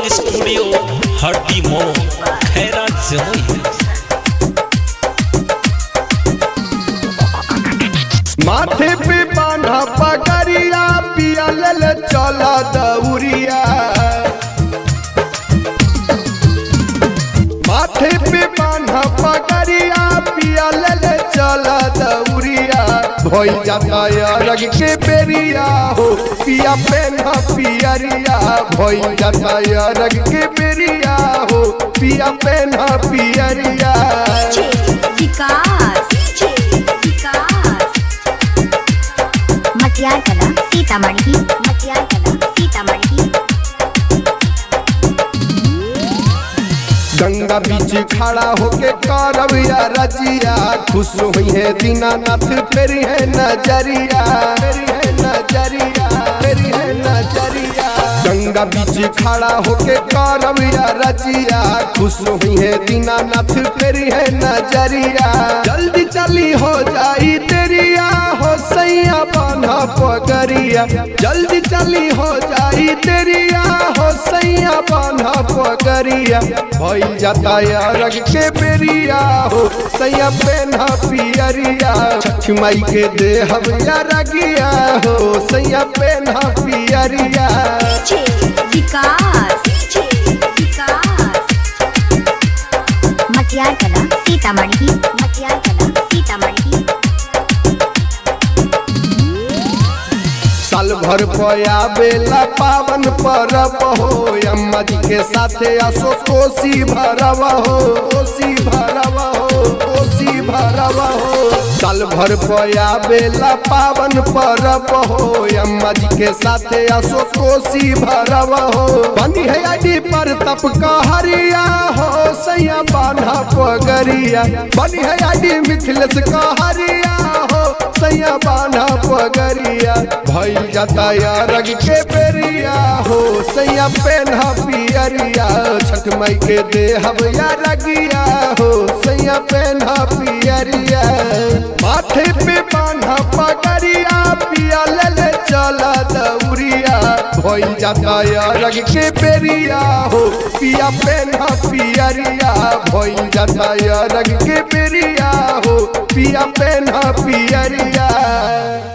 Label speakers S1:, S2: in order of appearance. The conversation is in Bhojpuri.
S1: स्टूडियो हड्डी मो खैरात से हुई है।
S2: माथे पे बांधा पगड़िया पिया ले चला दौरिया, माथे पे बांधा पगड़िया पिया ले चला दौरिया। भई जाता रग के बेरिया हो पिया पेन्हा पियरिया, भई जाता रग के बेरिया हो पिया पेन्हा पियरिया।
S3: मटियार कला सीतामढ़ी, मटियार कला सीतामढ़ी।
S2: गंगा बीच खड़ा होके करब या रजिया, खुश हुई है दीनानाथ फेरी है नजरिया, फेरी है नजरिया, फेरी है नजरिया। गंगा बीच खड़ा होके करब या रजिया, खुश हुई है दीनानाथ फेरी है नजरिया। जल्दी चली हो जाई तेरिया हो सैया बांधा पगड़िया, जल्दी चली हो जाई तेरिया हो सैया बांधा पगड़िया। भई जाता रग के बेरिया हो सैया पेन्हा पियरिया, छठ माई के देहब या रगिया हो सैया पेन्हा पियरिया।
S3: मटियार कला सीतामढ़ी, मटियार कला सीतामढ़ी।
S2: साल भर पया बेला पावन परब हो, अम्मा जी के साथे असो कोसी भरब हो, कोसी भरब हो, कोसी भरब हो। साल भर पया बेला पावन परब हो, अम्मा जी के साथे असो कोसी भरब हो। बनी है अडी पर तप कहरिया हो सैया बांधा पगड़िया, बनी है अडी मिथिलेश कहरिया हो सैया बांधा पगड़िया। भई जाता रग के बेरिया हो सैया पेन्हा पियरिया, छठ माई के देहब या रगिया हो सैया पेन्हा पियरिया। माथे पे बांधा पगड़िया पिया ले चला दौरिया, भई जाता रग के बेरिया हो पिया पेन्हा पियरिया, भई जाता रग के बेरिया हो पिया पेन्हा पियरिया।